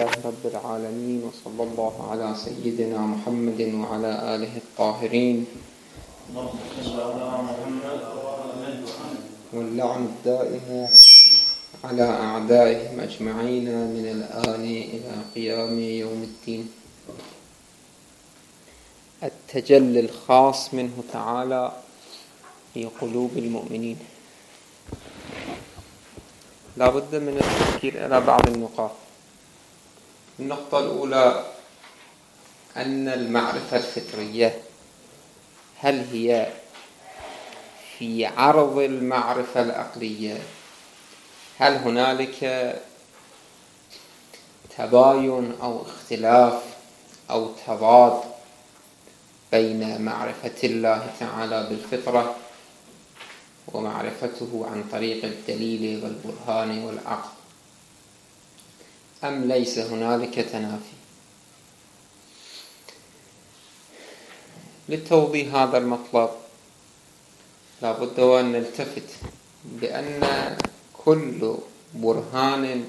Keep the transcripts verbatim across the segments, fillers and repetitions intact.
لله رب العالمين، وصلى الله على سيدنا محمد وعلى آله الطاهرين، واللعن الدائم على أعدائهم أجمعين من الآن إلى قيام يوم الدين. التجلي الخاص منه تعالى في قلوب المؤمنين. لا بد من التفكير إلى بعض النقاط. النقطة الأولى أن المعرفة الفطرية هل هي في عرض المعرفة العقلية؟ هل هنالك تباين أو اختلاف أو تضاد بين معرفة الله تعالى بالفطرة ومعرفته عن طريق الدليل والبرهان والعقل، أم ليس هنالك تنافي؟ لتوضيح هذا المطلب لا بد أن نلتفت بأن كل برهان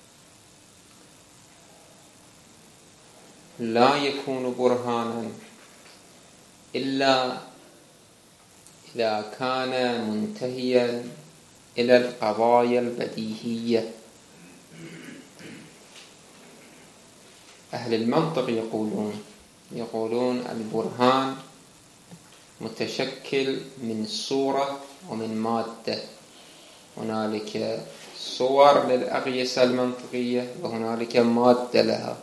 لا يكون برهانا إلا إذا كان منتهيا إلى القضايا البديهية. أهل المنطق يقولون يقولون البرهان متشكل من صورة ومن مادة. هنالك صور للأقيسة المنطقية وهنالك مادة لها.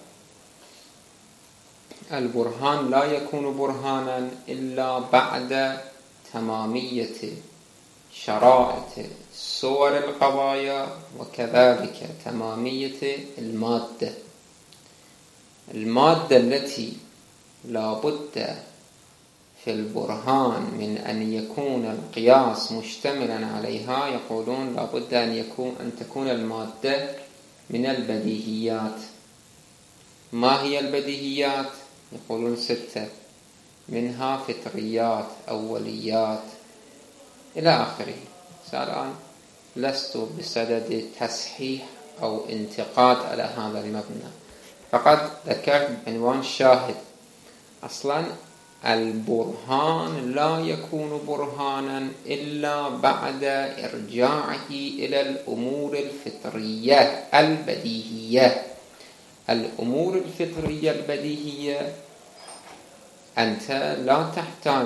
البرهان لا يكون برهانا إلا بعد تمامية شرائط صور القضايا وكذلك تمامية المادة. المادة التي لا بد في البرهان من أن يكون القياس مشتملا عليها، يقولون لا بد أن يكون أن تكون المادة من البديهيات. ما هي البديهيات؟ يقولون ستة، منها فطريات، أوليات، إلى آخره. الآن لست بصدد تصحيح أو انتقاد على هذا المبنى، فقط ذكرت عنوان الشاهد. أصلا البرهان لا يكون برهانا إلا بعد إرجاعه إلى الأمور الفطرية البديهية. الأمور الفطرية البديهية أنت لا تحتاج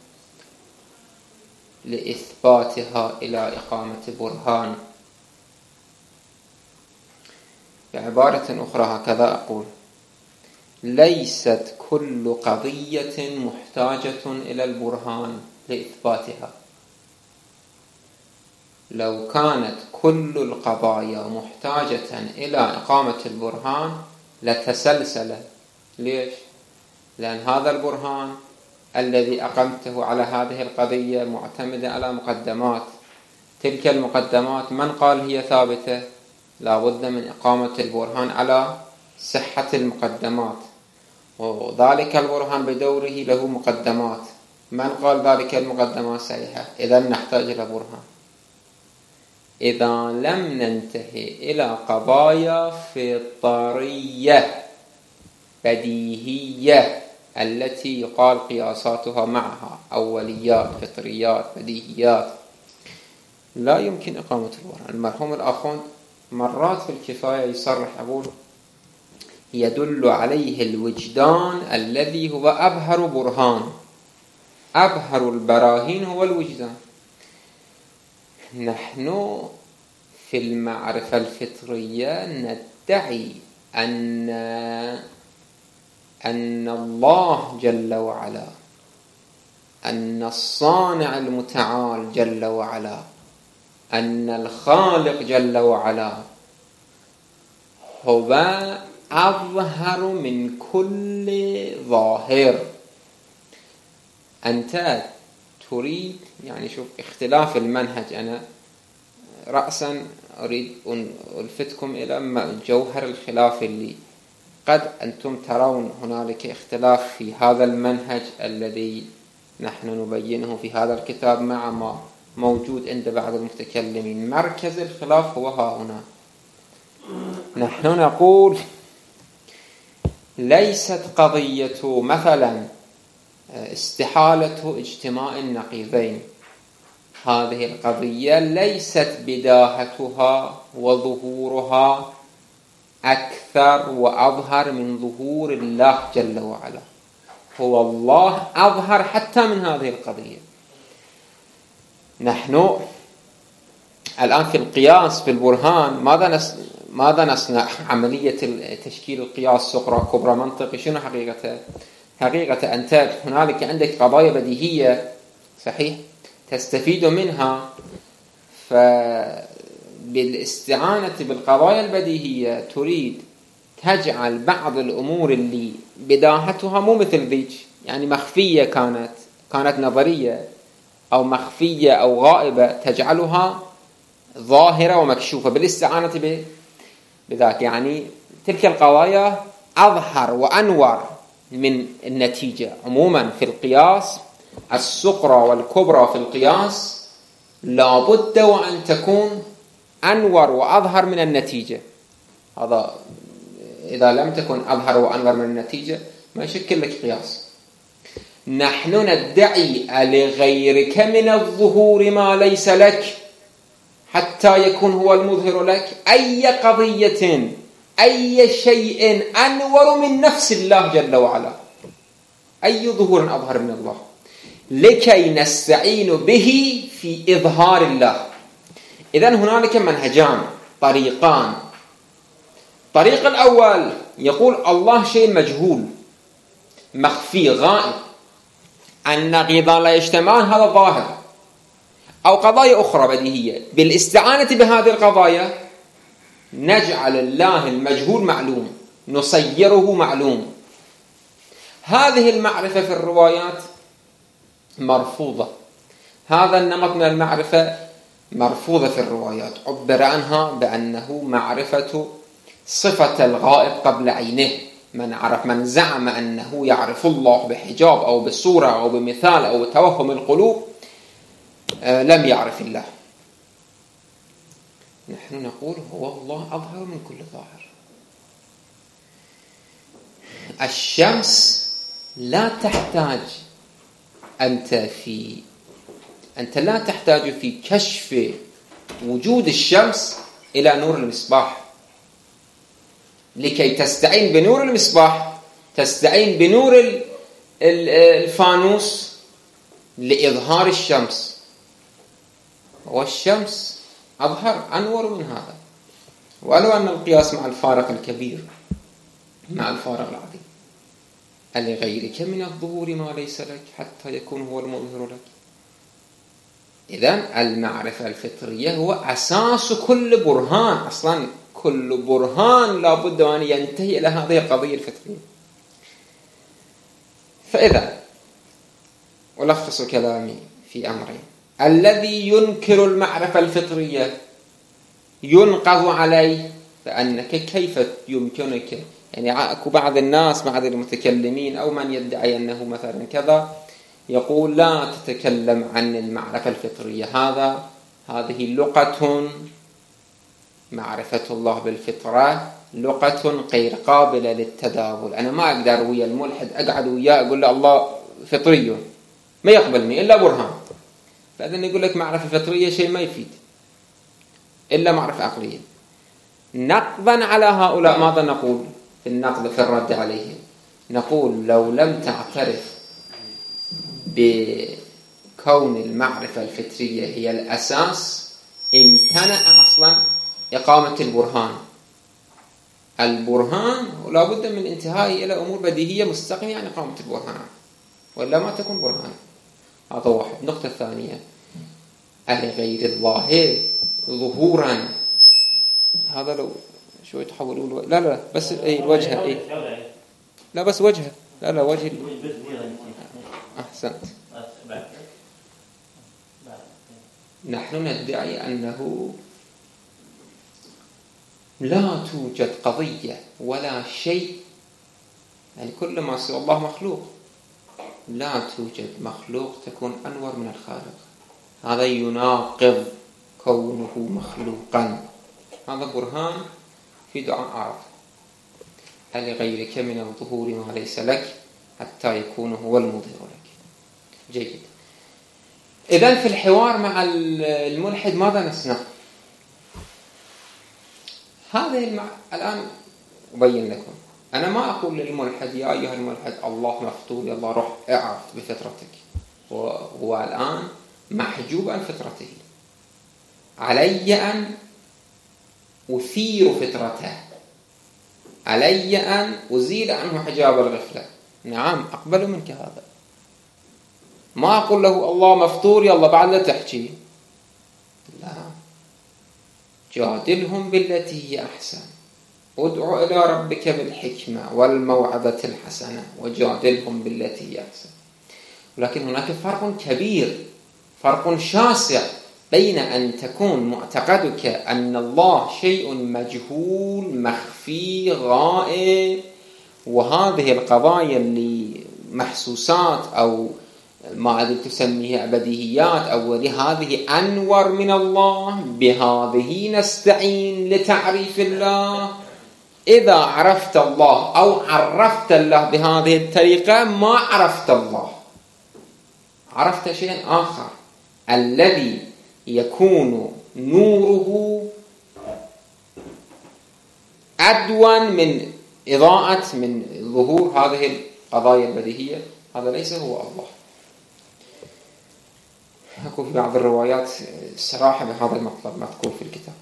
لإثباتها إلى إقامة برهان. بعبارة أخرى هكذا أقول: ليست كل قضية محتاجة إلى البرهان لإثباتها. لو كانت كل القضايا محتاجة إلى إقامة البرهان لتسلسل. ليش؟ لأن هذا البرهان الذي أقمته على هذه القضية معتمد على مقدمات. تلك المقدمات من قال هي ثابتة؟ لا بد من إقامة البرهان على صحة المقدمات، وذلك البرهان بدوره له مقدمات. من قال ذلك المقدمات صحيحة؟ إذا نحتاج إلى برهان. إذا لم ننتهي إلى قضايا فطرية بديهية التي يقال قياساتها معها أوليات، فطريات، بديهيات، لا يمكن إقامة البرهان. المرحوم الأخوند مرات في الكفاية يصرح يقول: يدل عليه الوجدان الذي هو أبهر برهان. أبهر البراهين هو الوجدان. نحن في المعرفة الفطرية ندعي أن أن الله جل وعلا، أن الصانع المتعال جل وعلا، أن الخالق جل وعلا هو أظهر من كل ظاهر. أنت تريد، يعني شوف اختلاف المنهج. أنا رأسا أريد أن ألفتكم إلى جوهر الخلاف اللي قد أنتم ترون هنالك اختلاف في هذا المنهج الذي نحن نبينه في هذا الكتاب مع ما موجود عند بعض المتكلمين. مركز الخلاف هو ها هنا. نحن نقول ليست قضية مثلا استحالة اجتماع النقيضين، هذه القضية ليست بداهتها وظهورها أكثر وأظهر من ظهور الله جل وعلا. هو الله أظهر حتى من هذه القضية. نحن الآن في القياس في البرهان ماذا ماذا نصنع؟ عملية تشكيل القياس صغرى كبرى منطقي. شنو حقيقته؟ حقيقة أنت هنالك عندك قضايا بديهية صحيح تستفيد منها، فبالاستعانة بالقضايا البديهية تريد تجعل بعض الأمور اللي بداهتها مو مثل ذيك، يعني مخفية كانت كانت نظرية أو مخفية أو غائبة، تجعلها ظاهرة ومكشوفة بالاستعانة بذاك. يعني تلك القضايا أظهر وأنور من النتيجة. عموما في القياس الصغرى والكبرى في القياس لابد وأن تكون أنور وأظهر من النتيجة. هذا إذا لم تكن أظهر وأنور من النتيجة ما يشكل لك قياس. نحن ندعي لغيرك من الظهور ما ليس لك حتى يكون هو المظهر لك. أي قضية أي شيء أنور من نفس الله جل وعلا، أي ظهور أظهر من الله، لكي نستعين به في إظهار الله. إذن هنالك منهجان طريقان. الطريق الأول يقول الله شيء مجهول مخفي غائب، النقيضان لا يجتمعان، هذا ظاهر. أو قضايا أخرى بديهية، بالاستعانة بهذه القضايا نجعل الله المجهول معلوم، نصيره معلوم. هذه المعرفة في الروايات مرفوضة، هذا النمط من المعرفة مرفوضة في الروايات. عبر عنها بأنه معرفة صفة الغائب قبل عينه. من عرف من زعم أنه يعرف الله بحجاب أو بصورة أو بمثال أو توهم القلوب لم يعرف الله. نحن نقول هو الله أظهر من كل ظاهر. الشمس لا تحتاج أنت في أنت لا تحتاج في كشف وجود الشمس إلى نور المصباح. لكي تستعين بنور المصباح تستعين بنور الفانوس لإظهار الشمس، والشمس أظهر أنور من هذا. ولو أن القياس مع الفارق الكبير مع الفارق العظيم. لغيرك من الظهور ما ليس لك حتى يكون هو المظهر لك. إذن المعرفة الفطرية هو أساس كل برهان. أصلا كل برهان لابد أن ينتهي إلى هذه القضية الفطرية. فإذا ألخص كلامي في أمرين: الذي ينكر المعرفة الفطرية ينقض عليه، فأنك كيف يمكنك، يعني أكو بعض الناس بعض المتكلمين أو من يدعي أنه مثلا كذا يقول لا تتكلم عن المعرفة الفطرية، هذا هذه لغة معرفة الله بالفطرة لغة غير قابلة للتداول. أنا ما أقدر ويا الملحد أقعد وياه أقول له الله فطري، ما يقبلني إلا برهان. فإذن يقول لك معرفة فطرية شيء ما يفيد إلا معرفة عقلية. نقضا على هؤلاء ماذا نقول في النقد في الرد عليهم؟ نقول لو لم تعترف بكون المعرفة الفطرية هي الأساس امتنع أصلا إقامة البرهان. البرهان لا بد من انتهائه إلى أمور بديهية مستقيمة عن إقامة البرهان، ولا ما تكون برهان. هذا واحد. النقطة الثانية: لغير الله ظهورا. هذا لو شوي تحولوا الو... لا لا بس اي الوجه اي لا بس وجهه لا لا وجه احسنت. نحن ندعي أنه لا توجد قضية ولا شيء، يعني كل ما سوى الله مخلوق، لا توجد مخلوق تكون أنور من الخالق. هذا يناقض كونه مخلوقا. هذا برهان في دعاء عرف. لغيرك من الظهور ما ليس لك حتى يكون هو المظهر لك. جيد. إذن في الحوار مع الملحد ماذا نصنع؟ هذه المع... الآن أبين لكم. أنا ما أقول للملحد يا أيها الملحد الله مفطور يلا روح اعرف بفطرتك. هو الآن محجوب عن فطرته. علي أن أثير فطرته، علي أن أزيل عنه حجاب الغفلة. نعم أقبل منك هذا. ما أقول له الله مفطور يلا بعد لا تحكي، لا، جادلهم بالتي هي أحسن، ادعو إلى ربك بالحكمة والموعظة الحسنة وجادلهم بالتي هي أحسن. ولكن هناك فرق كبير، فرق شاسع بين أن تكون معتقدك أن الله شيء مجهول مخفي غائب، وهذه القضايا اللي محسوسات أو ما أدري تسميها بديهيات أو هذه أنور من الله، بهذه نستعين لتعريف الله. إذا عرفت الله أو عرفت الله بهذه الطريقة ما عرفت الله، عرفت شيئا آخر الذي يكون نوره أدون من إضاءة من ظهور هذه القضايا البديهية. هذا ليس هو الله. أكو في بعض الروايات صراحة بهذا المطلب مذكور في الكتاب.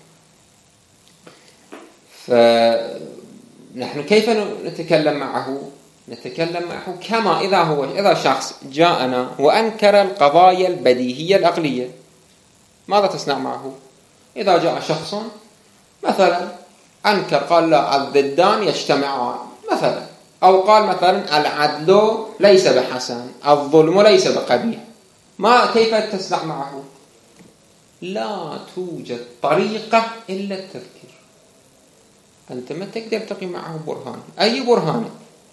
فنحن كيف نتكلم معه؟ نتكلم معه كما إذا هو إذا شخص جاءنا وأنكر القضايا البديهية العقلية، ماذا تصنع معه؟ إذا جاء شخص مثلا أنكر قال لا الضدان يجتمعان مثلا، أو قال مثلا العدل ليس بحسن الظلم ليس بقبيح، ما كيف تصنع معه؟ لا توجد طريقة إلا التذكير. أنت ما تقدر تقي معه برهان. أي برهان؟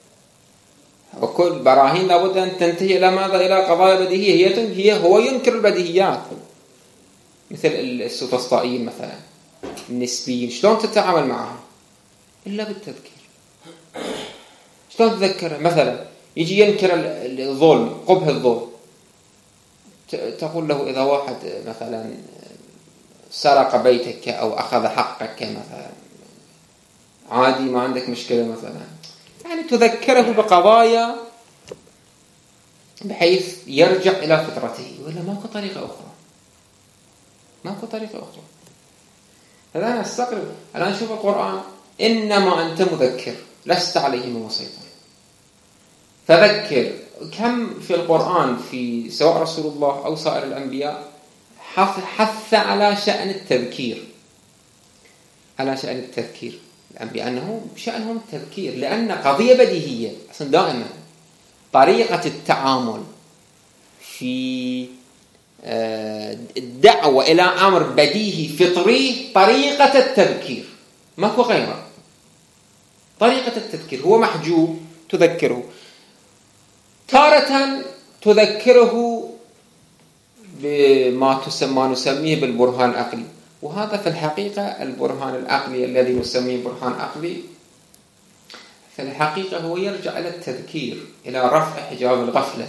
وكل براهين لابد أن تنتهي إلى ماذا؟ إلى قضايا بديهية. هي هي هو ينكر البديهيات، مثل السوفسطائيين مثلا النسبيين. شلون تتعامل معهم؟ إلا بالتذكير. شلون تذكره؟ مثلا يجي ينكر الظلم، قبح الظلم، تقول له إذا واحد مثلا سرق بيتك أو أخذ حقك مثلا عادي ما عندك مشكلة مثلا، يعني تذكره بقضايا بحيث يرجع إلى فطرته. ولا ماكو طريقة أخرى، ماكو طريقة أخرى. الآن استقرب، الآن شوف القرآن، إنما أنت مذكر لست عليهم مسيطر. فذكر. كم في القرآن في سواء رسول الله أو سائر الأنبياء حث, حث على شأن التذكير، على شأن التذكير الأنبياء أنه شأنهم التذكير، لأن قضية بديهية أصلا. دائما طريقة التعامل في الدعوة إلى أمر بديهي فطري طريقة التذكير، ماكو غيره. طريقة التذكير هو محجوب تذكره، تارة تذكره بما تسمى نسميه بالبرهان العقلي. وهذا في الحقيقة البرهان العقلي الذي نسميه برهان عقلي في الحقيقة هو يرجع إلى التذكير، إلى رفع حجاب الغفلة.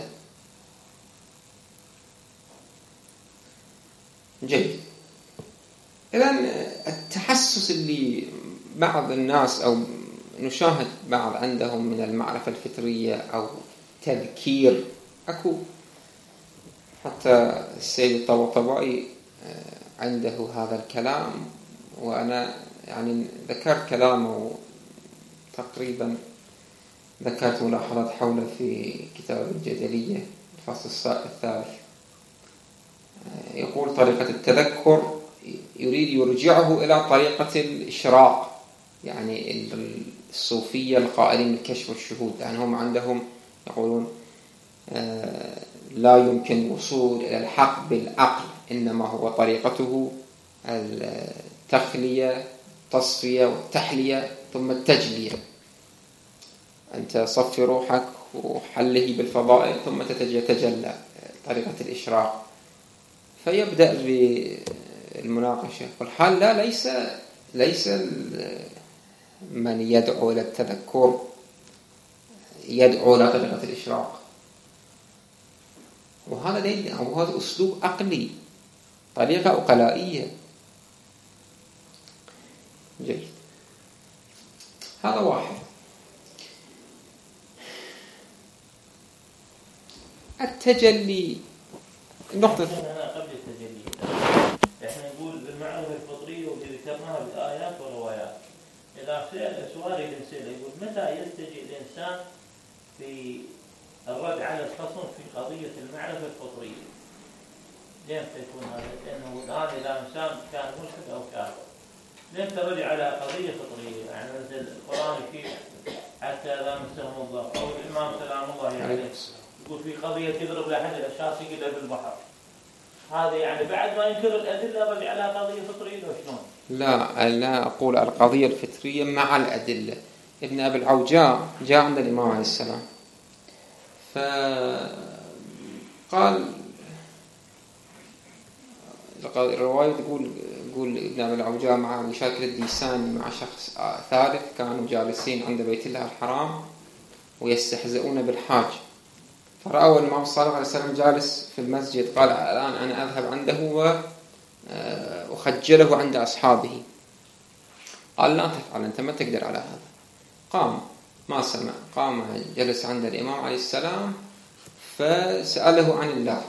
جيد. إذن التحسس اللي بعض الناس أو نشاهد بعض عندهم من المعرفة الفطرية أو تذكير، أكو حتى السيد الطباطبائي عنده هذا الكلام، وأنا يعني ذكرت كلامه تقريبا، ذكرت ملاحظات حوله في كتاب الجدلية الفصل الثالث. يقول طريقة التذكر يريد يرجعه إلى طريقة الإشراق، يعني الصوفية القائلين بالكشف والشهود، يعني هم عندهم يقولون لا يمكن الوصول إلى الحق بالعقل، إنما هو طريقته التخلية التصفية والتحلية ثم التجلية. أنت صفي روحك وحله بالفضائل ثم تتجلى، طريقة الإشراق. فيبدأ بالمناقشة والحال لا ليس ليس من يدعو إلى التذكر يدعو إلى طريقة الإشراق، وهذا دليل أو هذا أسلوب عقلي، طريقة عقلائية. جيد، هذا واحد. التجلي نقطة قبل التجلي احنا نقول بالمعرفة الفطرية واللي ذكرناها بالآيات والروايات. إذا سأل سؤال الإنسان يقول متى يلتجئ الإنسان في الرد على الخصم في قضية المعرفة الفطرية؟ لين تكون هذا؟ لأنه الآن إذا إنسان كان ملحد أو كافر لين ترجع على قضية فطرية، يعني مثل القرآن فيه حتى إذا مسهم الله أو الإمام سلام الله عليه يقول في قضية يضرب لأحد الأشخاص يقلها بالبحر، هذا يعني بعد ما ينكر الأدلة رجع على قضية فطرية لو شلون؟ لا لا أقول القضية الفطرية مع الأدلة. ابن أبي العوجاء جاء عند الإمام عليه السلام فقال، الرواية تقول يقول ابن أبي العوجاء مع مشاكل الديساني مع شخص ثالث كانوا جالسين عند بيت الله الحرام ويستهزئون بالحاج، فرأوا الإمام صلى الله عليه وسلم جالس في المسجد، قال الآن أنا أذهب عنده وأخجله عند أصحابه. قال لا تفعل، أنت ما تقدر على هذا. قام ما سمع، قام جلس عند الإمام عليه السلام فسأله عن الله.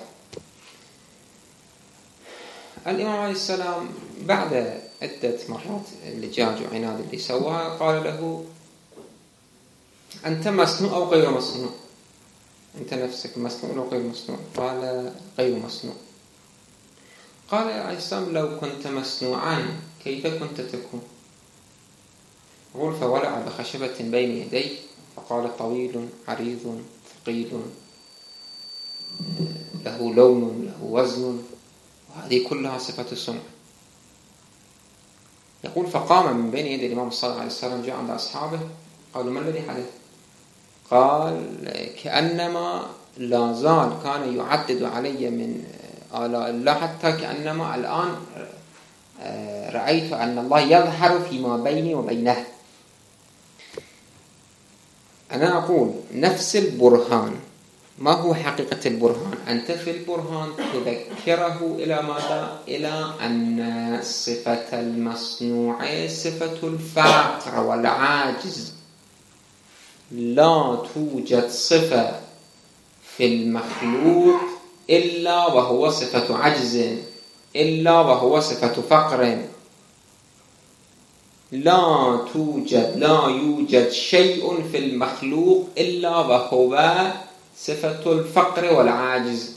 الإمام عليه السلام بعد عدة مرات اللجاج وعناد اللي سواها قال له أنت مصنوع أو غير مصنوع؟ أنت نفسك مصنوع أو غير مصنوع؟ قال غير مصنوع. قال عليه السلام لو كنت مصنوعا كيف كنت تكون؟ يقول فولع بخشبة بين يديه فقال طويل عريض ثقيل له لون له وزن، وهذه كلها صفة الصنع. يقول فقام من بين يدي الإمام صلى الله عليه وسلم، جاء عند أصحابه قالوا ما الذي حدث؟ قال كأنما لا زال كان يعدد علي من آلاء الله حتى كأنما الآن رأيت أن الله يظهر فيما بيني وبينه. أنا أقول نفس البرهان، ما هو حقيقة البرهان؟ أنت في البرهان تذكره إلى ماذا؟ إلى أن صفة المصنوع صفة الفقر والعاجز. لا توجد صفة في المخلوق إلا وهو صفة عجز، إلا وهو صفة فقر. لا توجد لا يوجد شيء في المخلوق إلا وهو صفة الفقر والعاجز.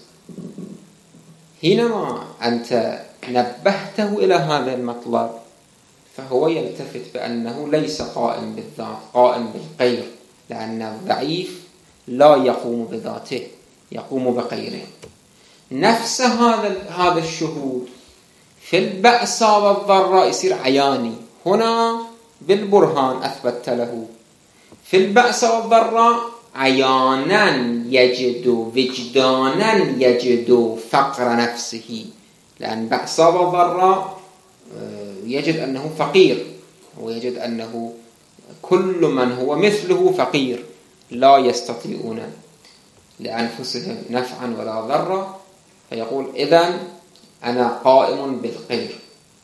حينما أنت نبهته إلى هذا المطلب فهو يلتفت بأنه ليس قائم بالذات، قائم بالغير، لأن الضعيف لا يقوم بذاته، يقوم بغيره. نفس هذا هذا الشهود في البأساء والضراء يصير عياني. هنا بالبرهان أثبت له، في البأساء والضراء عيانا يجد وجدانا يجد فقر نفسه، لأن بأساء والضراء يجد أنه فقير، ويجد أنه كل من هو مثله فقير، لا يستطيعون لأنفسهم نفعا ولا ضرا، فيقول إذن أنا قائم بالغير.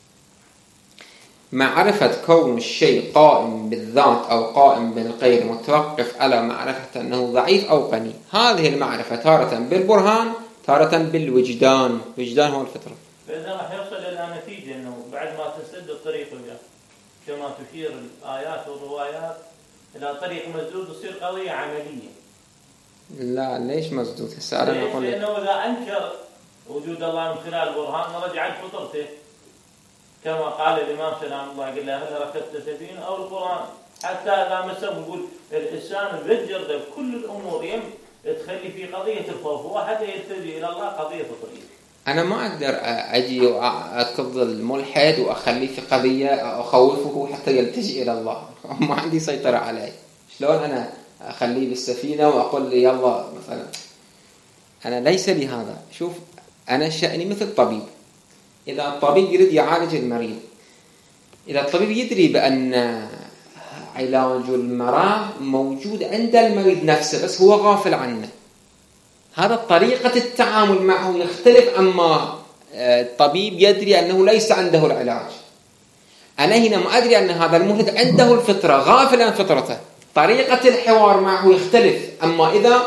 معرفة كون الشيء قائم بالذات أو قائم بالغير متوقف على معرفة أنه ضعيف أو غني. هذه المعرفة تارة بالبرهان تارة بالوجدان. وجدان هو الفطرة. فإذا راح يوصل إلى نتيجة أنه بعد ما تسد الطريق كما تشير الآيات والروايات إلى طريق مسدود تصير قضية عملية. لا ليش مسدود؟ السؤال أنا أقول لأنه إذا أنكر وجود الله من خلال البرهان رجعت فطرته، كما قال الإمام سلام الله قال له هل ركبت سفينة أو القرآن، حتى إذا مسلم يقول الإنسان بيجر بكل الأمور يم تخلي في قضية الخوف، هو حتى يلتجئ إلى الله قضية فطرية. أنا ما أقدر أجي وأكض الملحد وأخليه في قضية أخوفه حتى يلتجئ إلى الله، ما عندي سيطرة عليه. شلون أنا أخليه بالسفينة وأقول لي يلا مثلا؟ أنا ليس لي هذا. شوف أنا شأني مثل طبيب، إذا الطبيب يريد يعالج المريض، إذا الطبيب يدري بأن علاج المرض موجود عند المريض نفسه، بس هو غافل عنه. هذا طريقة التعامل معه يختلف، أما الطبيب يدري أنه ليس عنده العلاج. أنا هنا ما أدري أن هذا المولد عنده الفطرة، غافل عن فطرته، طريقة الحوار معه يختلف. أما إذا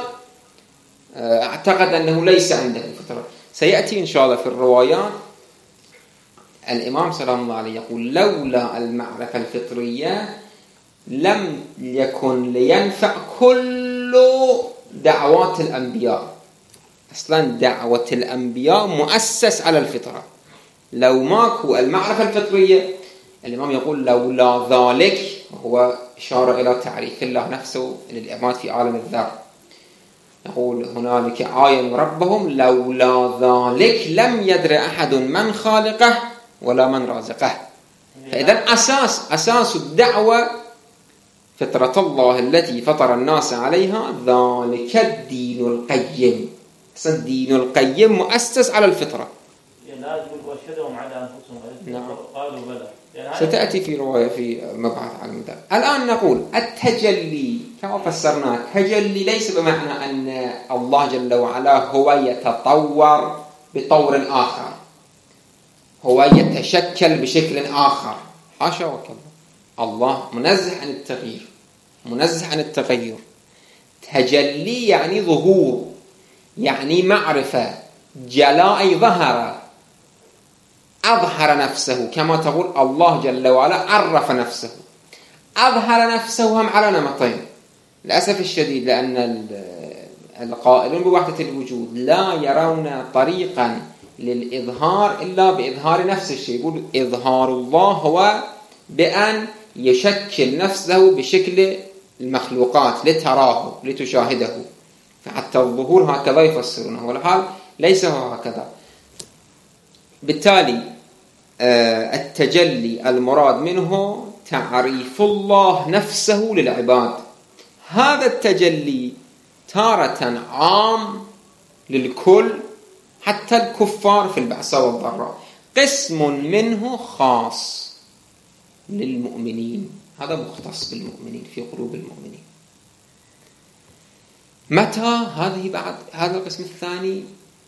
اعتقد أنه ليس عنده الفطرة، سيأتي إن شاء الله في الروايات الإمام سلام الله عليه يقول: لولا المعرفة الفطرية لم يكن لينفع كل دعوات الأنبياء. أصلا دعوة الأنبياء مؤسس على الفطرة. لو ماكو المعرفة الفطرية، الإمام يقول لولا ذلك، وهو إشارة إلى تعريف الله نفسه للإعماد في عالم الذر. يقول هنالك عاينوا ربهم لولا ذلك لم يدر أحد من خالقه ولا من رازقه. فإذا أساس أساس الدعوة فطرة الله التي فطر الناس عليها، ذلك الدين القيم. الدين القيم مؤسس على الفطرة. لا تقول وشهدهم على أنفسهم. نعم. قالوا بلى. ستأتي في رواية في مبعث عالم الذر. الآن نقول التجلي كما فسرناه، التجلي ليس بمعنى أن الله جل وعلا هو يتطور بطور آخر، هو يتشكل بشكل آخر، حاشا وكلا. الله منزه عن التغيير، منزه عن التغير. تجلي يعني ظهور، يعني معرفة، جلاء ظهر، أظهر نفسه. كما تقول الله جل وعلا عرف نفسه، أظهر نفسه هم على نمطين. للأسف الشديد لأن القائلون بوحدة الوجود لا يرون طريقا للإظهار إلا بإظهار نفس الشيء. يقول إظهار الله هو بأن يشكل نفسه بشكل المخلوقات لتراه لتشاهده، فحتى الظهور هكذا يفسرونه، والحال ليس هو هكذا. بالتالي التجلي المراد منه تعريف الله نفسه للعباد. هذا التجلي تارة عام للكل حتى الكفار في البأساء والضراء، قسم منه خاص للمؤمنين، هذا مختص بالمؤمنين في قلوب المؤمنين. متى هذه بعد هذا القسم الثاني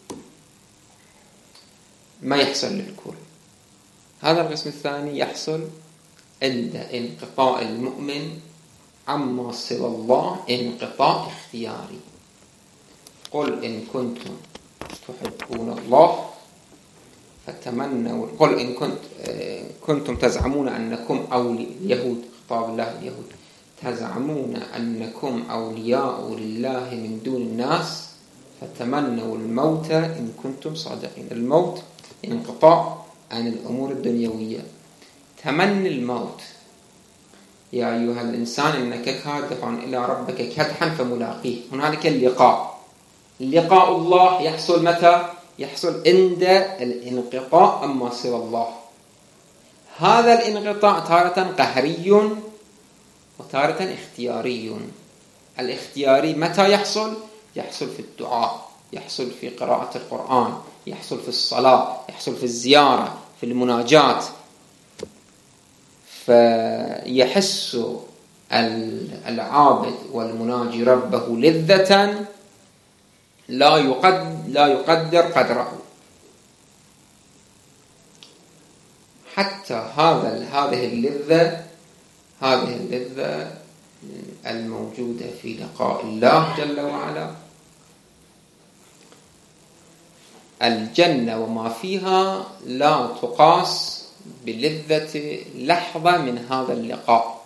ما يحصل للكل. هذا القسم الثاني يحصل عند انقطاع المؤمن عما سوى الله انقطاع اختياري. قل إن كنتم تحبون الله فتمنوا، قل إن كنت كنتم تزعمون أنكم أولياء اليهود، خطاب الله اليهود، تزعمون أنكم أولياء لله من دون الناس فتمنوا الموت إن كنتم صادقين. الموت انقطاع عن الأمور الدنيوية، تمني الموت. يا أيها الإنسان إنك كادح إلى ربك كدحا فملاقيه. هنالك اللقاء. لقاء الله يحصل متى؟ يحصل عند الانقطاع أما سوى الله. هذا الانقطاع تارة قهري وتارة اختياري. الاختياري متى يحصل؟ يحصل في الدعاء، يحصل في قراءة القرآن، يحصل في الصلاة، يحصل في الزيارة، في المناجاة. فيحس العابد والمناجي ربه لذة لا يقدر, لا يقدر قدره. حتى هذا هذه اللذة هذه اللذة الموجودة في لقاء الله جل وعلا، الجنة وما فيها لا تقاس بلذة لحظة من هذا اللقاء،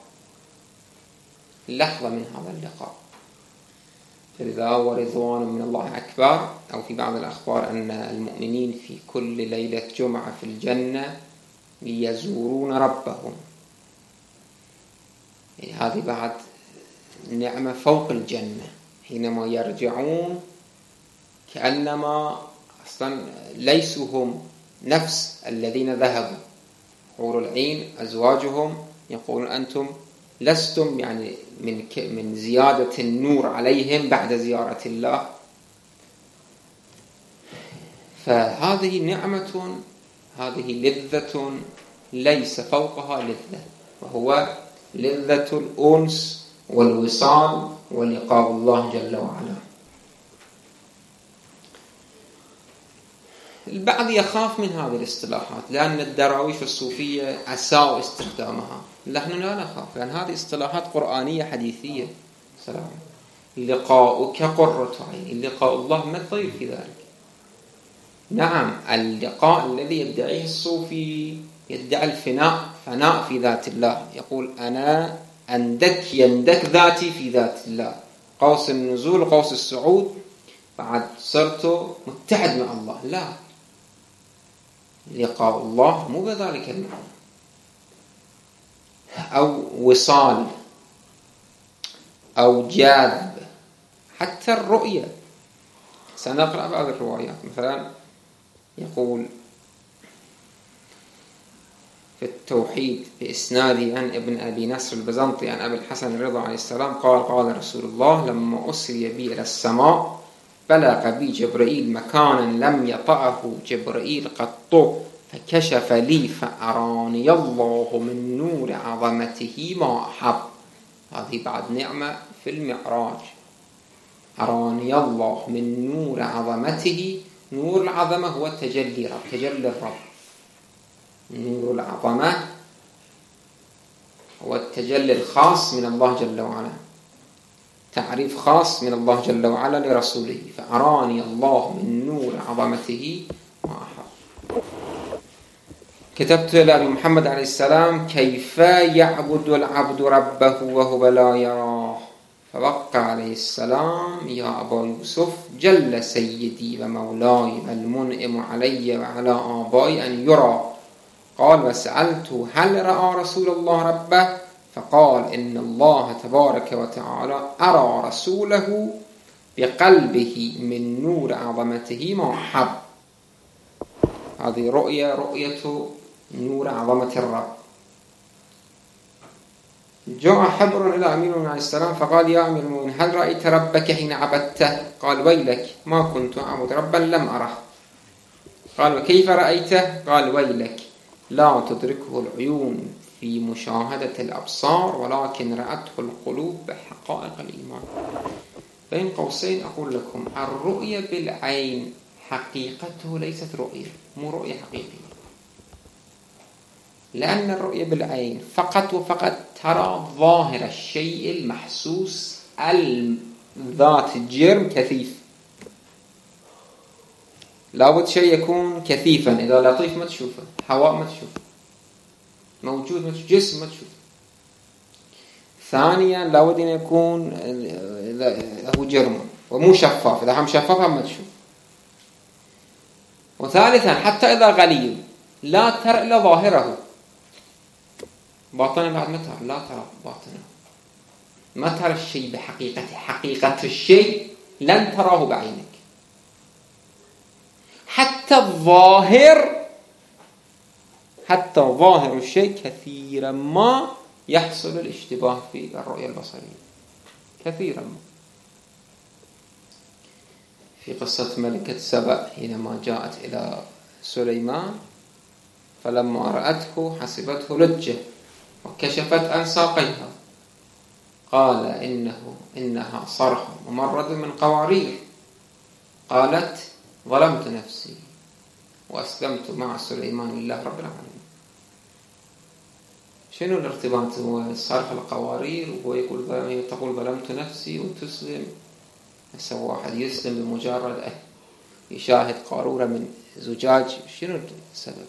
لحظة من هذا اللقاء. فلذا ورضوان من الله أكبر. أو في بعض الأخبار أن المؤمنين في كل ليلة جمعة في الجنة ليزورون ربهم. يعني هذه بعد نعمة فوق الجنة، حينما يرجعون كأنما أصلا ليسوا هم نفس الذين ذهبوا. حور العين أزواجهم يقولون أنتم لستم، يعني من من زيادة النور عليهم بعد زيارة الله. فهذه نعمة، هذه لذة ليس فوقها لذة، وهو لذة الأنس والوصال ولقاء الله جل وعلا. البعض يخاف من هذه الاصطلاحات لأن الدراويش الصوفية أساءوا استخدامها. نحن لا نخاف لأن هذه اصطلاحات قرآنية حديثية. سلام. لقاؤك قرة عين، لقاء الله ما الضير في ذلك؟ نعم، اللقاء الذي يدعيه الصوفي يدعي الفناء، فناء في ذات الله. يقول أنا أندك يندك ذاتي في ذات الله، قوس النزول قوس الصعود، بعد صرت متحد مع الله. لا، لقاء الله مو بذلك المعنى. أو وصال أو جاذب، حتى الرؤية. سنقرأ بعض الروايات. مثلا يقول في التوحيد بإسناده عن ابن أبي نصر البزنطي عن أبي الحسن الرضا عليه السلام قال قال رسول الله لما أسري بي إلى السماء بلغ بي جبرائيل مكانا لم يطأه جبرائيل قط، فكشف لي فأراني الله من نور عظمته ما أحب. هذه بعد نعمة في المعراج. أراني الله من نور عظمته. نور العظمة هو تجلي رب، تجلي الرب. نور العظمة هو التجلي الخاص من الله جل وعلا، تعريف خاص من الله جل وعلا لرسوله. فأراني الله من نور عظمته ما أحب. كتبت إلى أبي محمد عليه السلام كيف يعبد العبد ربه وهو لا يراه، فوقع عليه السلام يا أبا يوسف جل سيدي ومولاي المنعم علي وعلى آبائي أن يرى. قال وسألته هل رأى رسول الله ربه؟ فقال إن الله تبارك وتعالى أرى رسوله بقلبه من نور عظمته ما أحب. هذه رؤية رؤية نور عظمة الرب. جاء حبر إلى أمير المؤمنين عليه السلام فقال يا أمير المؤمنين هل رأيت ربك حين عبدته؟ قال ويلك ما كنت أعبد ربا لم أره. قال وكيف رأيته؟ قال ويلك لا تدركه العيون في مشاهدة الأبصار ولكن رأته القلوب بحقائق الإيمان. بين قوسين أقول لكم الرؤية بالعين حقيقته ليست رؤية، مو رؤية حقيقية. لأن الرؤية بالعين فقط وفقط ترى ظاهر الشيء المحسوس الذات الجرم كثيف. لابد شيء يكون كثيفا، إذا لطيف ما تشوفه، هواء ما تشوفه، موجود ما تشوفه، جسم ما تشوفه. ثانيا لابد أن يكون له جرم ومو شفاف، إذا هم شفاف ما تشوف. وثالثا حتى إذا غليظ لا ترى إلا ظاهره، باطنه بعد ما ترى، لا ترى باطنه، ما ترى الشيء بحقيقته. حقيقة الشيء لن تراه بعينك. حتى الظاهر حتى ظاهر الشيء كثيرا ما يحصل الاشتباه في الرؤية البصرية، كثيرا ما. في قصة ملكة سبأ حينما جاءت إلى سليمان فلما رأته حسبته لجة وكشفت عن ساقيها قال إنه إنها صرح ممرد من قوارير. قالت ظلمت نفسي وأسلمت مع سليمان لله رب العالمين. شنو الارتباط؟ هو صرح القوارير وهو يقول تقول ظلمت نفسي وتسلم. هسه واحد يسلم بمجرد يشاهد قارورة من زجاج، شنو السبب؟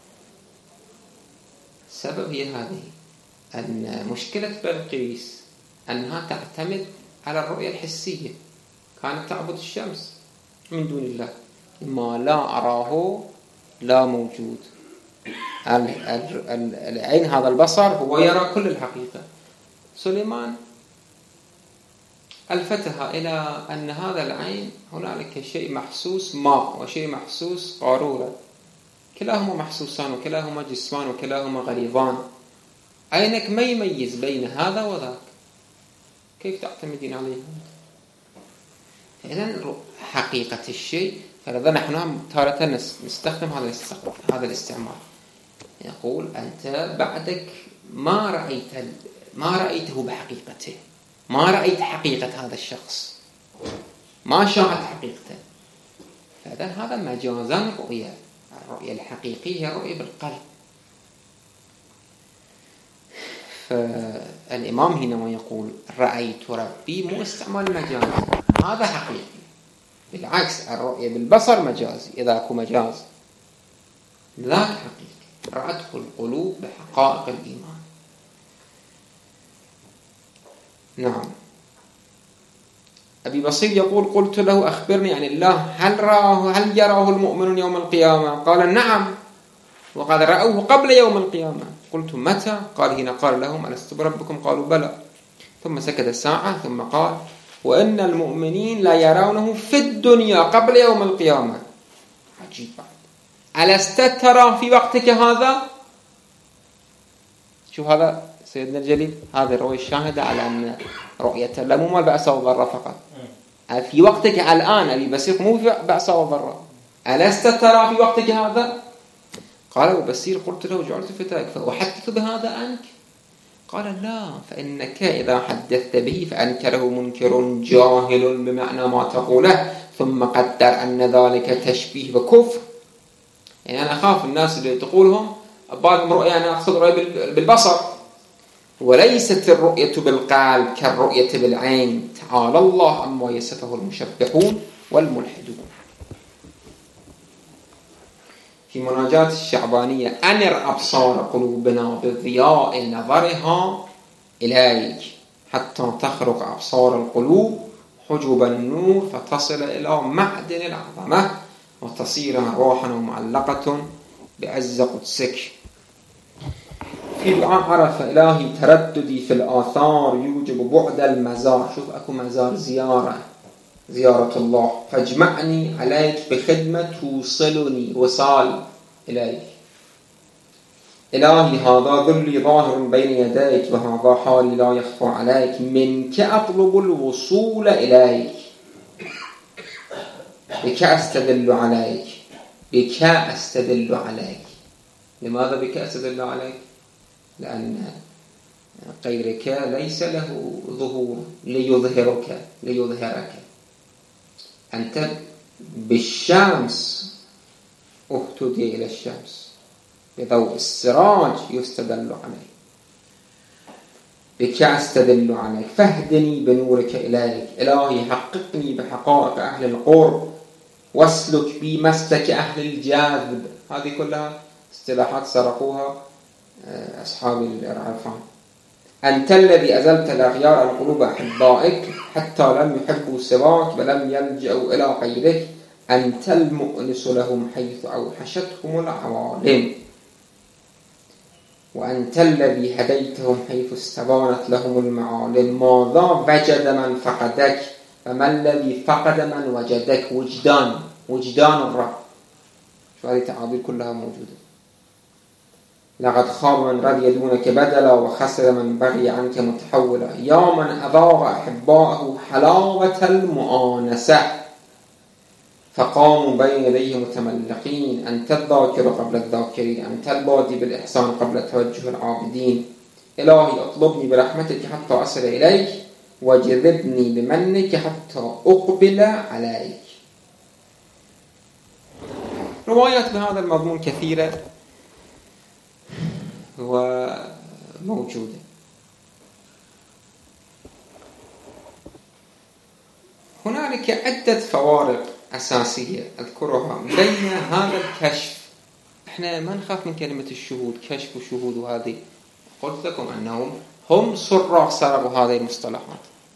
السبب هي هذه، أن مشكلة بلقيس أنها تعتمد على الرؤية الحسية. كانت تعبد الشمس من دون الله، ما لا أراه لا موجود. العين هذا البصر هو يرى كل الحقيقة. سليمان الفتها إلى أن هذا العين هنالك شيء محسوس ماء وشيء محسوس قارورة، كلاهما محسوسان وكلاهما جسمان وكلاهما غليظان. عينك ما يميز بين هذا وذاك، كيف تعتمدين عليه؟ إذن حقيقة الشيء. فلذا نحن تارة نستخدم هذا هذا الاستعمال. يقول أنت بعدك ما رأيت ما رأيته بحقيقته، ما رأيت حقيقة هذا الشخص، ما شاهدت حقيقته. فإذا هذا مجازان رؤية. الرؤية الحقيقية هي الرؤية بالقلب. فالإمام هنا ما يقول رأيت ربي مو استعمال مجاز، هذا حقيقي. بالعكس الرؤية بالبصر مجازي، إذا أكو مجاز ذاك حقيقي، رأته القلوب بحقائق الإيمان. نعم. أبي بصير يقول قلت له أخبرني عن الله، هل راه هل يراه المؤمن يوم القيامة؟ قال نعم، وقد رأوه قبل يوم القيامة. قلت متى؟ قال هنا قال لهم ألست بربكم؟ قالوا بلى. ثم سكت ساعة ثم قال وإن المؤمنين لا يرونه في الدنيا قبل يوم القيامة. عجيب. ألست ترى في وقتك هذا؟ شوف هذا سيدنا الجليل، هذا الرؤية الشاهدة على أن رؤية الله مو ما بأس وضر فقط. في وقتك الآن أبي بصير مو بأس وضر. ألست ترى في وقتك هذا؟ قال أبو بصير قلت له جعلت فتاك فأحدث بهذا عنك؟ قال لا، فإنك إذا حدثت به فأنكره منكر جاهل بمعنى ما تقوله ثم قدر أن ذلك تشبيه بكفر. يعني أنا أخاف الناس اللي تقولهم بعضهم رؤية، أنا أقصد رؤية بالبصر، وليست الرؤية بالقلب كالرؤية بالعين. تعالى الله عما يصفه المشبهون والملحدون. في مناجاة الشعبانية أنر أبصار قلوبنا بضياء نظرها إليك حتى تخرق أبصار القلوب حجب النور فتصل إلى معدن العظمة وتصير أرواحنا معلقة بعز قدسك. في عرف إلهي ترددي في الآثار يوجب بعد المزار. شوف أكو مزار زيارة، زيارة الله. فاجمعني عليك بخدمة توصلني وصال إليك. إلهي هذا ذلي ظاهر بين يديك وهذا حالي لا يخفى عليك. منك أطلب الوصول إليك. بك أستدل عليك، بك أستدل عليك. لماذا بك أستدل عليك؟ لأن غيرك ليس له ظهور ليظهرك ليظهرك. أنت بالشمس اهتدي إلى الشمس، بضوء السراج يستدل عليك. بك أستدل عليك فاهدني بنورك إليك. إلهي حققني بحقائق أهل القرب واسلك بي مسلك أهل الجاذب. هذه كلها اصطلاحات سرقوها أصحاب العرفان. أنت الذي أزلت الأغيار عن قلوب أحبائك حتى لم يحبوا سواك ولم يلجأوا إلى غيرك. أنت المؤنس لهم حيث أوحشتهم العوالم، وأنت الذي هديتهم حيث استبانت لهم المعالم. ماذا وجد من فقدك فما الذي فقد من وجدك؟ وجدان، وجدان الرب. شو هذه التعابير كلها موجودة. لقد خاب من رضي دونك بدلا وخسر من بغي عنك متحولا. يا من أذاق أحباءه حلاوة المؤانسة فقاموا بين يديه متملقين. أنت الذاكر قبل الذاكرين، أنت البادي بالإحسان قبل توجه العابدين. إلهي اطلبني برحمتك حتى أصل إليك وجذبني بمنك حتى أقبل عليك. روايات بهذا المضمون كثيرة وموجودة. هنالك عدة فوارق أساسية أذكرها بين هذا الكشف. إحنا ما نخاف من كلمة الشهود، كشف وشهود، وهذه قلت لكم أنهم هم سراق سرقوا هذه المصطلحات.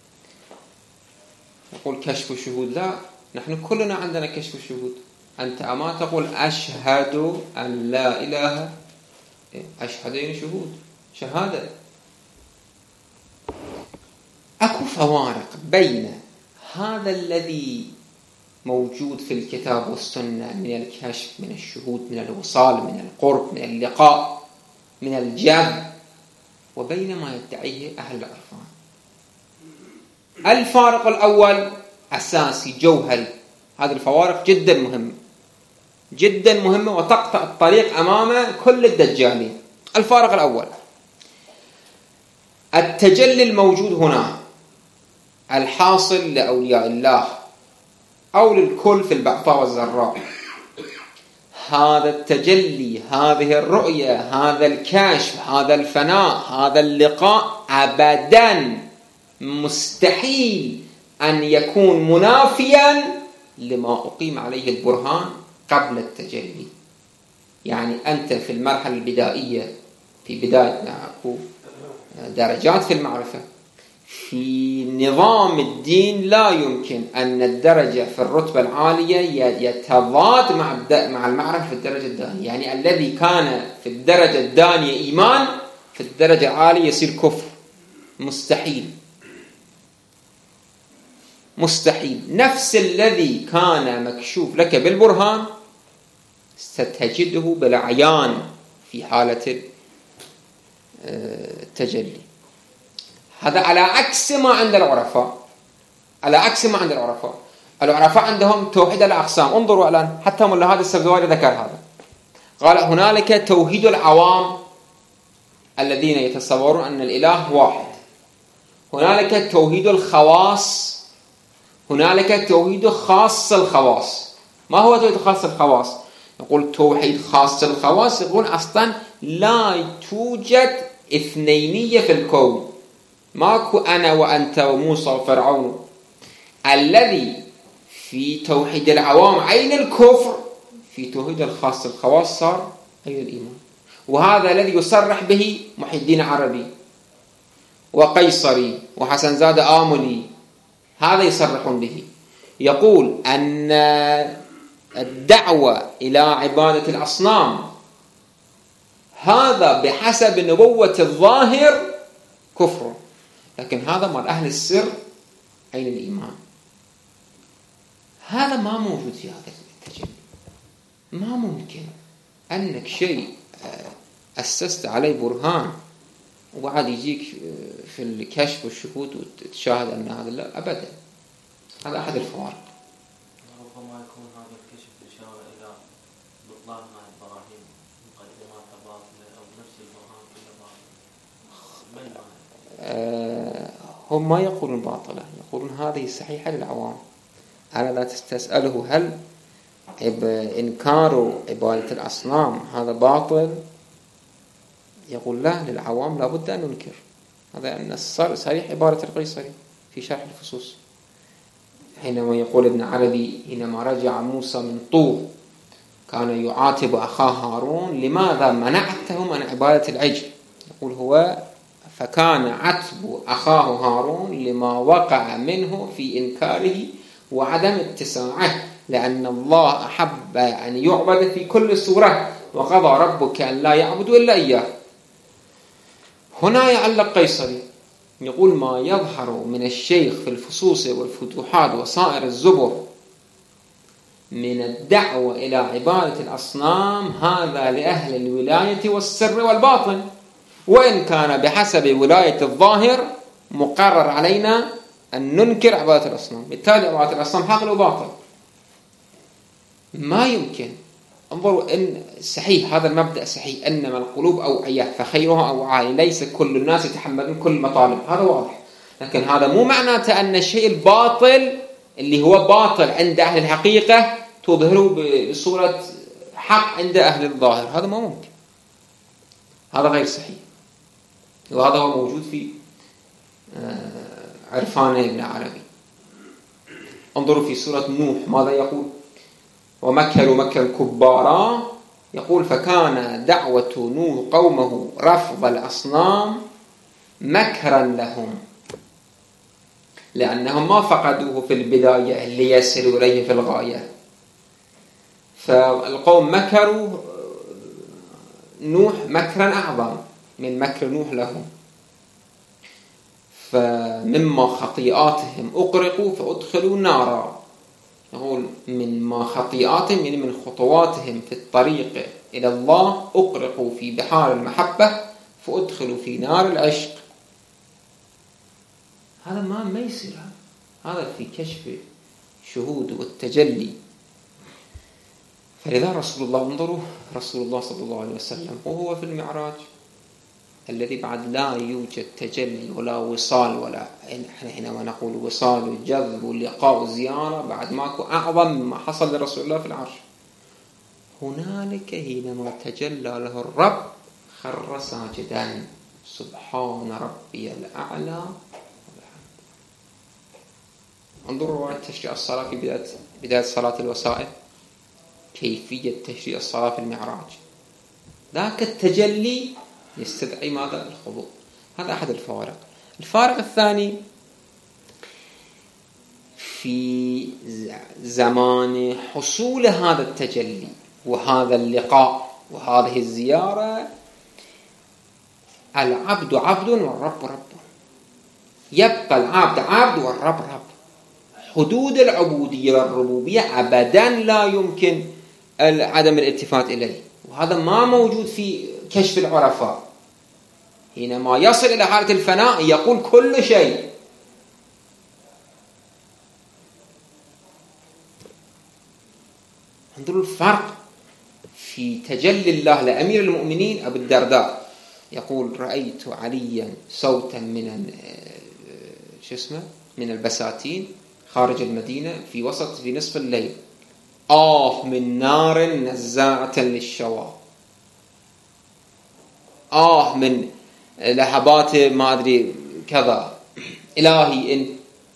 يقول كشف وشهود، لا، نحن كلنا عندنا كشف وشهود. أنت أما تقول أشهد أن لا إله، أشهد يعني شهود، شهادة. أكو فوارق بين هذا الذي موجود في الكتاب والسنة من الكشف، من الشهود، من الوصال، من القرب، من اللقاء، من الجذب، وبين ما يدعيه أهل العرفان. الفارق الأول أساسي جوهري. هذه الفوارق جدا مهمة جدا مهمة وتقطع الطريق أمام كل الدجالين. الفارق الأول التجلي الموجود هنا الحاصل لأولياء الله أو للكل في البعثاء والزراء، هذا التجلي، هذه الرؤية، هذا الكشف، هذا الفناء، هذا اللقاء أبدا مستحيل أن يكون منافيا لما أقيم عليه البرهان قبل التجلي. يعني أنت في المرحلة البدائية، في بداية أكو درجات في المعرفة، في نظام الدين لا يمكن أن الدرجة في الرتبة العالية يتضاد مع مع المعرفة في الدرجة الدانية. يعني الذي كان في الدرجة الدانية إيمان في الدرجة العالية يصير كفر، مستحيل مستحيل. نفس الذي كان مكشوف لك بالبرهان ستجده بالعيان في حالة التجلي. هذا على عكس ما عند العرفاء، على عكس ما عند العرفاء. العرفاء عندهم توحيد الأقسام. انظروا الآن حتى من هذا السبزواري ذكر هذا، قال هنالك توحيد العوام الذين يتصورون أن الإله واحد، هنالك توحيد الخواص، هنالك توحيد خاص الخواص. ما هو توحيد خاص الخواص؟ يقول توحيد خاص الخواص، يقول أصلا لا توجد اثنينية في الكون، ماكو أنا وأنت وموسى وفرعون. الذي في توحيد العوام عين الكفر، في توحيد الخاص الخواص صار عين الإيمان. وهذا الذي يصرح به محي الدين عربي وقيصري وحسن زاد آملي، هذا يصرحون به. يقول أن الدعوة إلى عبادة الأصنام هذا بحسب نبوة الظاهر كفر، لكن هذا مال أهل السر عين الإيمان. هذا ما موجود في هذا التجلي. ما ممكن أنك شيء أسست عليه برهان وبعد يجيك في الكشف والشهود وتشاهد أن هذا لا، أبدا. هذا أحد الفوارق. ربما يكون هذا الكشف إشارة إلى بطلان مع البراهين، مقدمات باطلة أو نفس البرهان كله باطل. أه هم ما يقولون باطلة، يقولون هذه صحيحة للعوام. أنا لا تستسأله هل إنكار عبادة الأصنام هذا باطل؟ يقول لا، للعوام لابد أن ننكر. هذا النص صريح عبارة القيصري في شرح الفصوص، حينما يقول ابن عربي حينما رجع موسى من طور كان يعاتب أخاه هارون لماذا منعتهم عن عبادة العجل. يقول هو فكان عتب أخاه هارون لما وقع منه في إنكاره وعدم اتساعه، لأن الله أحب أن يعبد في كل صورة وقضى ربك أن لا يعبدوا إلا إياه. هنا يعلق قيصري يقول ما يظهر من الشيخ في الفصوص والفتوحات وصائر الزبر من الدعوة إلى عبادة الأصنام هذا لأهل الولاية والسر والباطن، وإن كان بحسب ولاية الظاهر مقرر علينا أن ننكر عبادة الأصنام. بالتالي عبادة الأصنام حق وباطل، ما يمكن. انظروا إن صحيح هذا المبدأ صحيح، إنما القلوب أوعية فخيرها أوعى، ليس كل الناس يتحملون كل المطالب، هذا واضح. لكن هذا مو معناته أن الشيء الباطل اللي هو باطل عند أهل الحقيقة تظهره بصورة حق عند أهل الظاهر، هذا ما ممكن، هذا غير صحيح. وهذا هو موجود في عرفان ابن عربي. انظروا في سورة نوح ماذا يقول؟ ومكروا مكرا كبارا. يقول فكان دعوة نوح قومه رفض الأصنام مكرا لهم، لأنهم ما فقدوه في البداية ليصلوا إليه في الغاية. فالقوم مكروا نوح مكرا أعظم من مكر نوح لهم، فمما خطيئاتهم أقرقوا فأدخلوا نارا. يقول من ما خطيئاتهم يعني من خطواتهم في الطريق إلى الله أقرقوا في بحار المحبة فأدخلوا في نار العشق. هذا ما ما يصير، هذا في كشف شهود والتجلي. فلذا رسول الله، انظروا رسول الله صلى الله عليه وسلم وهو في المعراج الذي بعد لا يوجد تجلي ولا وصال، ولا احنا حينما نقول وصال وجذب ولقاء وزيارة بعد ماكو أعظم مما حصل لرسول الله في العرش. هنالك حينما تجلى له الرب خر ساجدا سبحان ربي الأعلى. انظروا رواية تشريع الصلاة في بداية بداية صلاة الوسائل، كيفية تشريع الصلاة في المعراج. ذاك التجلي يستدعي ماذا؟ الخضوع. هذا أحد الفوارق. الفارق الثاني في زمان حصول هذا التجلي وهذا اللقاء وهذه الزيارة، العبد عبد والرب رب. يبقى العبد عبد والرب رب. حدود العبودية والربوبية أبدا لا يمكن عدم الالتفات إليه، وهذا ما موجود في كشف العرفاء. حينما يصل إلى حالة الفناء يقول كل شيء. انظروا الفرق في تجلي الله لأمير المؤمنين أبي الدرداء، يقول رأيت عليا صوتا من شو اسمه من البساتين خارج المدينة في وسط في نصف الليل، آه من نار نزاعة للشوى، آه من لهبات ما أدري كذا، إلهي إن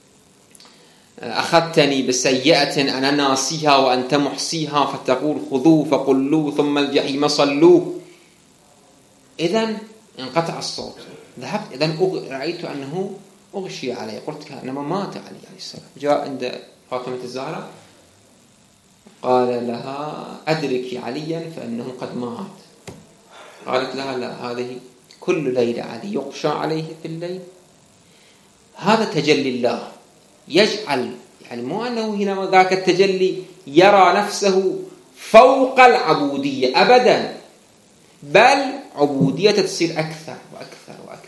أخذتني بسيئة أنا ناسيها وأنت محصيها، فتقول خذوه فقلوه ثم الجحيم صلوه. إذن انقطع الصوت. ذهبت إذن رأيت أنه أغشي عليه، قلت كأنما مات علي عليه السلام. جاء عند فاطمة الزهراء قال لها أدركي عليا فإنه قد مات. قالت لها لا، هذه كل ليلة علي يغشى عليه في الليل. هذا تجلي الله يجعل، يعني مو أنه هنا ذاك التجلي يرى نفسه فوق العبودية أبدا، بل عبودية تصير أكثر وأكثر وأكثر.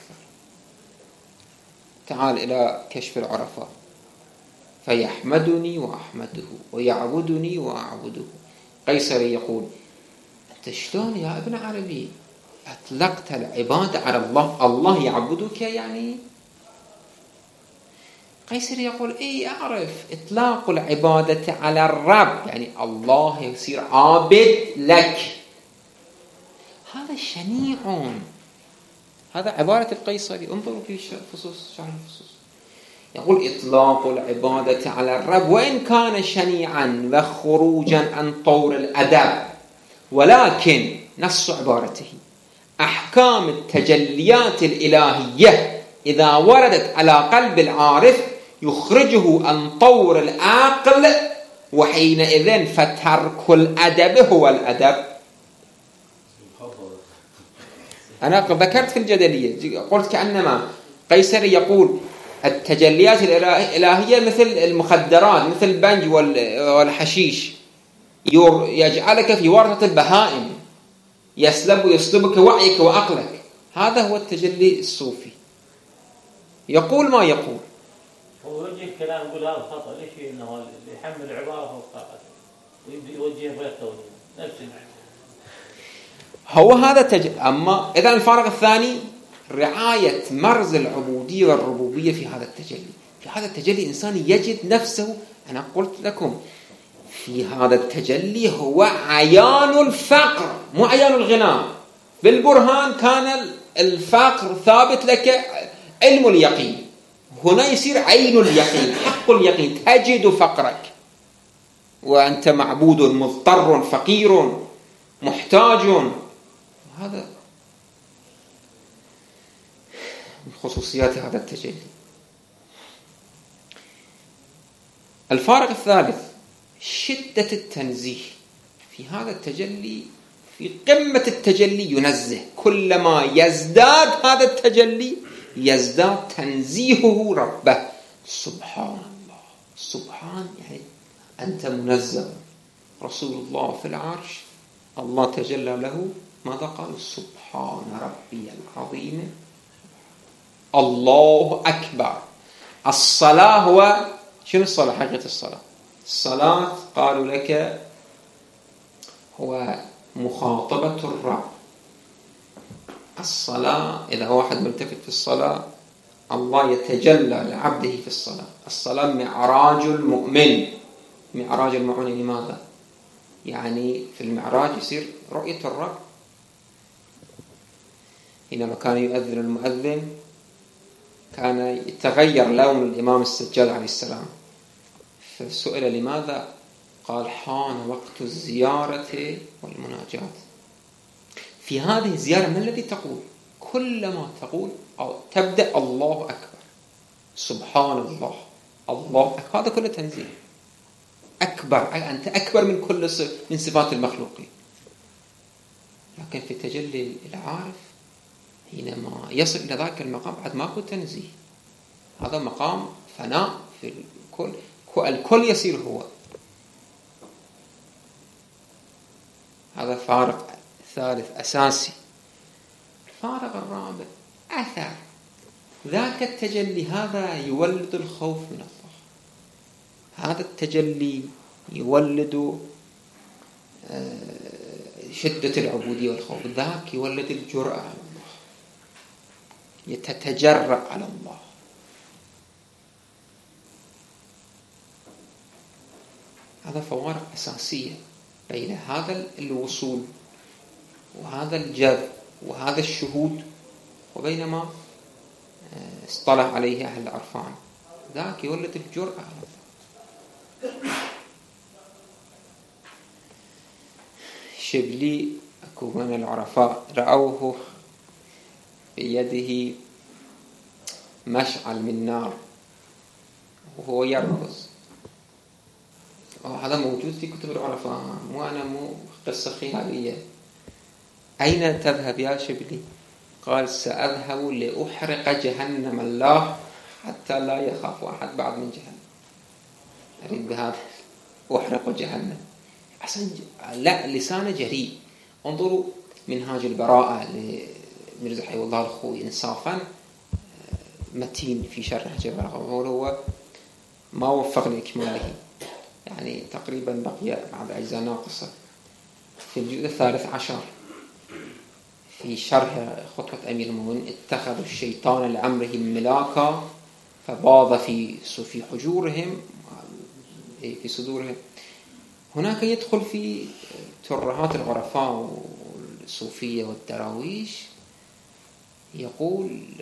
تعال إلى كشف العرفاء، فيحمدني وأحمده ويعبدني وأعبده. قيصر يقول أنت شلون يا ابن عربي أطلقت العبادة على الله، الله يعبدك يعني؟ قيصر يقول إيه أعرف إطلاق العبادة على الرب يعني الله يصير عابد لك، هذا شنيع. هذا عبارة القيصري، انظروا في فصوص شرح الفصوص. يقول إطلاق العبادة على الرب وإن كان شنيعا وخروجا عن طور الأدب، ولكن نص عبارته أحكام التجليات الإلهية إذا وردت على قلب العارف يخرجه عن طور العقل، وحينئذ فترك الأدب هو الأدب. أنا ذكرت في الجدلية قلت كأنما قيصر يقول التجليات الإلهية مثل المخدرات، مثل البنج والحشيش، يجعلك في ورطة البهائم، يسلب يسلبك وعيك وعقلك. هذا هو التجلي الصوفي. يقول ما يقول هو يوجه كلام يقول هذا خطأ. ليش؟ إنه اللي يحمل العبارة فوق طاقته ويبدأ يوجه غير توجيه نفس المعنى. هو هذا تج... أما إذا الفارق الثاني رعاية مرز العبودية والربوبية في هذا التجلي. في هذا التجلي إنسان يجد نفسه، أنا قلت لكم في هذا التجلي هو عيان الفقر مو عيان الغنى. بالبرهان كان الفقر ثابت لك علم اليقين، هنا يصير عين اليقين حق اليقين، تجد فقرك وأنت معبود مضطر فقير محتاج. هذا من خصوصيات هذا التجلي. الفارق الثالث شدة التنزيه في هذا التجلي. في قمة التجلي ينزه، كلما يزداد هذا التجلي يزداد تنزيهه ربه. سبحان الله، سبحان يعني أنت منزه. رسول الله في العرش الله تجلى له ماذا قال؟ سبحان ربي العظيم. الله أكبر. الصلاة هو شنو الصلاة؟ حقيقة الصلاة الصلاة قالوا لك هو مخاطبة الرب. الصلاة إذا واحد ملتفت في الصلاة الله يتجلى لعبده في الصلاة. الصلاة معراج المؤمن. معراج المؤمن لماذا؟ يعني في المعراج يصير رؤية الرب. حينما كان يؤذن المؤذن كان يتغير لون الإمام السجاد عليه السلام، فسئل لماذا؟ قال حان وقت الزيارة والمناجاة. في هذه الزيارة ما الذي تقول؟ كلما تقول أو تبدأ الله أكبر، سبحان الله، الله أكبر، هذا كله تنزيل. أكبر، أنت أكبر من كل من صفات المخلوقين. لكن في تجلي العارف حينما يصل إلى ذاك المقام بعد ماكو تنزيه، هذا مقام فناء في الكل، الكل يصير هو. هذا فارق ثالث أساسي. الفارق الرابع أثر ذاك التجلي، هذا يولد الخوف من الله. هذا التجلي يولد شدة العبودية والخوف، ذاك يولد الجرأة على الله، يتتجرأ على الله. هذا فوارق أساسية بين هذا الوصول وهذا الجذب وهذا الشهود وبين ما اصطلح عليه أهل العرفان. ذاك يولد الجرأة على الله. شبلي أكو من العرفاء رأوه بيده مشعل من نار وهو يرقص. هذا موجود في كتب العرفاء، مو أنا مو قصة خيالية. أين تذهب يا شبلي؟ قال سأذهب لأحرق جهنم الله حتى لا يخاف أحد بعد من جهنم. أريد بهذا أحرق جهنم. أصلا لا، لسانه جريء. انظروا منهاج البراءة لمرزا حي الله الخوي، إنصافا متين في شرح جبل هو ما وفق لإكماله، يعني تقريبا بقي بعض أجزاء ناقصة. في الجزء الثالث عشر في شرح خطبة أمير المؤمنين اتخذوا الشيطان لأمرهم ملاكا فباض في في حجورهم في صدورهم. هناك يدخل في ترهات العرفاء والصوفية والدراويش، يقول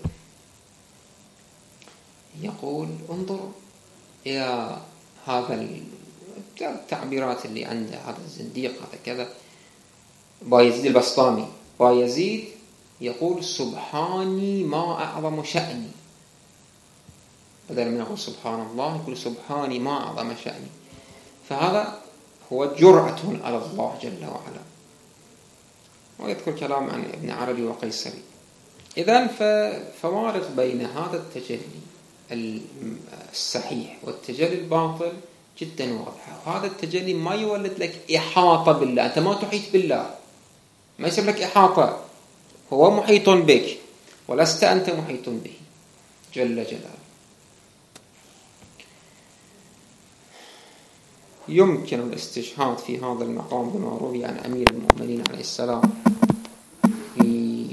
يقول انظر إلى هذا التعبيرات اللي عنده هذا الزنديق هذا كذا. بايزيد البسطامي بايزيد يقول سبحاني ما أعظم شأني، بدل من يقول سبحان الله يقول سبحاني ما أعظم شأني. فهذا هو جرأة على الله جل وعلا. ويذكر كلام عن ابن عربي وقيصري. إذن ففوارق بين هذا التجلي الصحيح والتجلي الباطل جدا واضحة. وهذا التجلي ما يولد لك إحاطة بالله، أنت ما تحيط بالله، ما يصير لك إحاطة، هو محيط بك ولست أنت محيط به جل جلاله. يمكن الاستشهاد في هذا المقام بما روي عن أمير المؤمنين عليه السلام في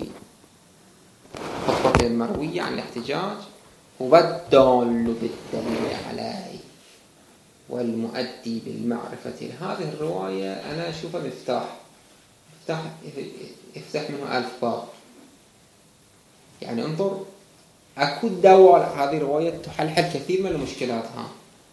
خطبة المروية عن الاحتجاج، هو الدال بالدليل عليه والمؤدي بالمعرفة. هذه الرواية أنا أشوفها مفتاح مفتاح يفتح منه ألف باب. يعني انظر أكو دواء، هذه الرواية تحلحل كثير من المشكلات. ها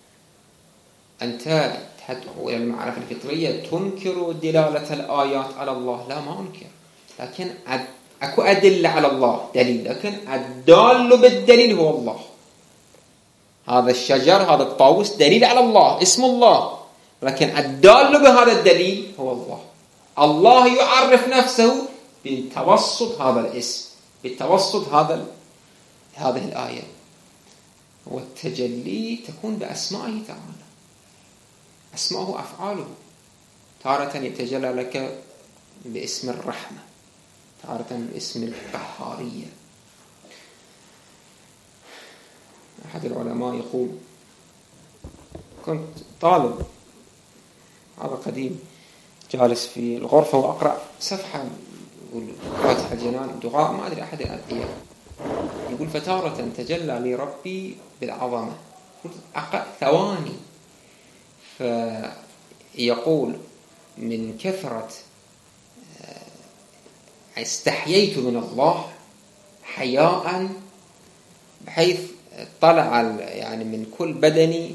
أنت تدعو إلى المعرفة الفطرية، تنكر دلالة الآيات على الله؟ لا، ما أنكر، لكن أكو أدلة على الله دليل، لكن الدال بالدليل هو الله. هذا الشجر هذا الطاووس دليل على الله، اسم الله، لكن الدال بهذا الدليل هو الله. الله يعرف نفسه بتوسط هذا الاسم، بتوسط هذا هذه الآية. والتجلي تكون بأسمائه تعالى، أسماءه وأفعاله. تارة يتجلى لك باسم الرحمة، تارة باسم القهارية. أحد العلماء يقول كنت طالب، هذا قديم، جالس في الغرفة وأقرأ صفحة يقول فاتح الجنان دعاء ما أدري أحد الأدعية، يقول فتارة تجلى لي ربي بالعظمة، ثواني. فيقول من كثرة استحييت من الله حياء بحيث طلع يعني من كل بدني،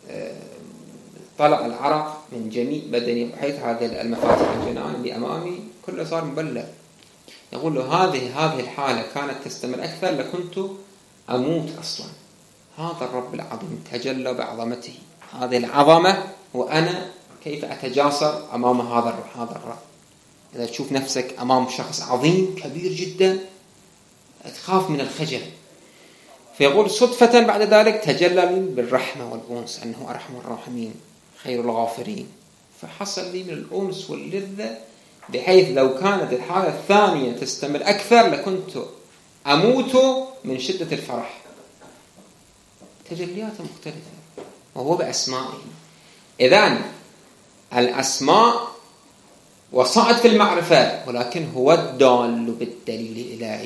طلع العرق من جميع بدني، بحيث هذه المفاتيح الجنان اللي أمامي كله صار مبلل. يقول له هذه هذه الحالة كانت تستمر أكثر لكنت أموت أصلا. هذا الرب العظيم تجلى بعظمته، هذه العظمة، وأنا كيف أتجاسر أمام هذا هذا الرب. إذا تشوف نفسك أمام شخص عظيم كبير جدا تخاف من الخجل. فيقول صدفة بعد ذلك تجلى لي بالرحمة والأنس، أنه أرحم الراحمين خير الغافرين. فحصل لي من الأنس واللذة بحيث لو كانت الحالة الثانية تستمر أكثر لكنت أموت من شدة الفرح. تجليات مختلفة وهو بأسمائه. إذن الأسماء وصعد في المعرفة، ولكن هو الدال بالدليل الإلهي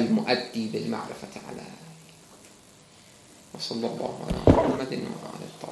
المؤدي بالمعرفة على. وصلى الله على محمد وعلى آله.